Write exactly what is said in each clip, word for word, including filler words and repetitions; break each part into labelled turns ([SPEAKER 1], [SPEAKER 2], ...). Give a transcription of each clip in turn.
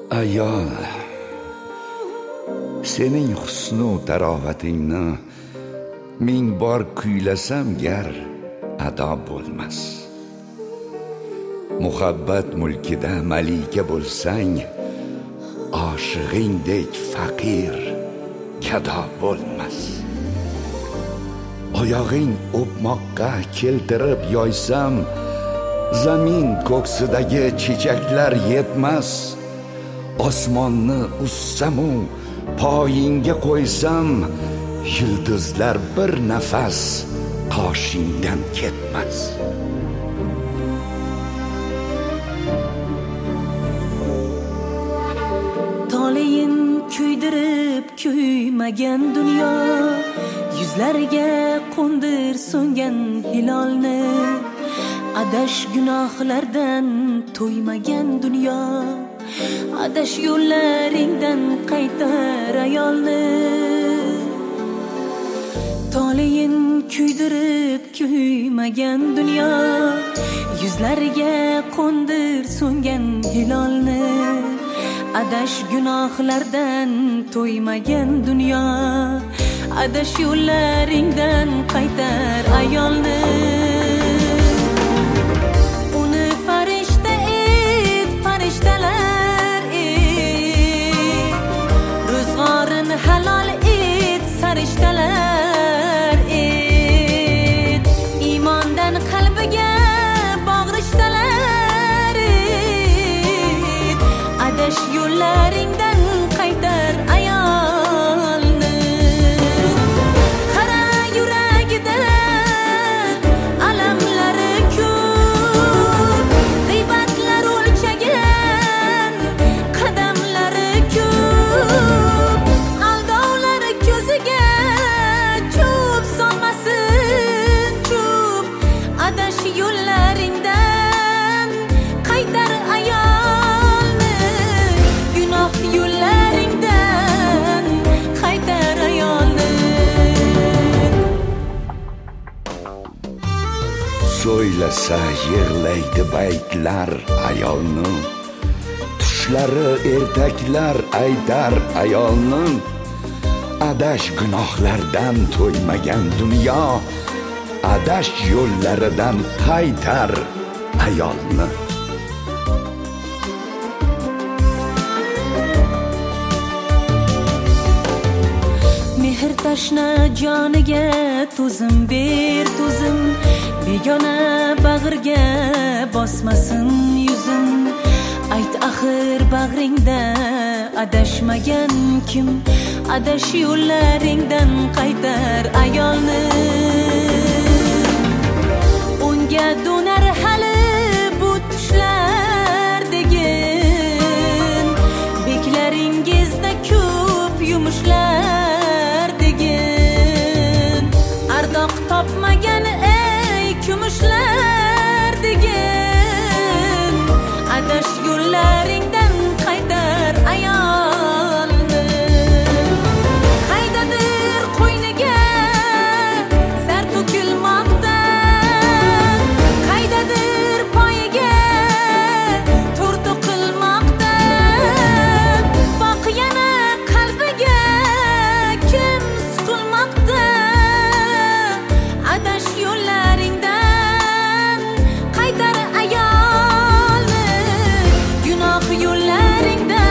[SPEAKER 1] ayol, sening husnu tarovatingni ming bor kuylasam gar ado bo'lmas. Muhabbat mulkida malika bo'lsang, oshig'ingdek faqir gado bo'lmas. Oyog'ing o'pmoqqa keltirib yoysam, zamin ko'ksidagi chechaklar yetmas. Osmonni ussamu poyingga qo'ysam, yulduzlar bir nafas qoshingdan ketmas.
[SPEAKER 2] Toleyin kuydirib kuymagan dunyo, yuzlariga qo'ndir so'ngan hilolni. Adash gunohlardan to'ymagan dunyo, adash yo'llaringdan qaytar ayolni. Toleyin kuydirib kuymagan dunyo, yuzlariga qo'ndir so'ngan hilolni. Adash gunohlardan to'ymagan dunyo, adash yo'llaringdan qaytar ayolni. Uni farishta et, farishtalar et, ro'zg'orini halol et, sarishtalar et, iymondan qalbiga bag'rishtalar et, adash yo'llaringdan qaytar ayolni. Qara yuragida alamlari ko'p, g'iybatlar o'lchagan qadamlari ko'p, aldovlari ko'ziga cho'p solmasin cho'p, adash yo'llaringdan qaytar ayolni. Gunoh yo'llaringdan qaytar ayolni.
[SPEAKER 1] So'ylasa yig'laydi baytlar ayolni, tushlari ertaklar aytar ayolni. Adash gunohlardan to'ymagan dunyo, adash yo'llaridan qaytar ayolni.
[SPEAKER 2] Mehr tashna joniga to'zim ber to'zim, begona bag'riga bosmasin yuzim. Ayt axir bag'ringda adashmagan kim, adash yo'llaringdan qaytar ayolni. Unga do'nar hali bu tushlar degin, beklaringizda ko'p yumushlar degin, ardoq topmagan ey kumushlar degin, adash yo'llaringdan qaytar ayolni. Qaydadir qo'yniga zar to'kilmoqda, qaydadir poyiga tur to'qilmoqda. Boq yana qalbiga kim suqilmoqda, adash yo'llaringdan qaytar ayolni. Gunoh yo'llaringdan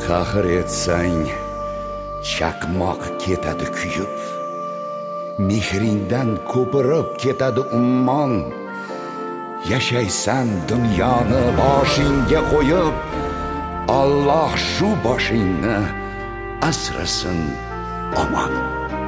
[SPEAKER 1] qahr etsang chaqmoq ketadi kuyib, mehringdan ko'pirib ketadi ummon. Yashaysan dunyoni boshingga qo'yib, Alloh shu boshingni asrasin omon.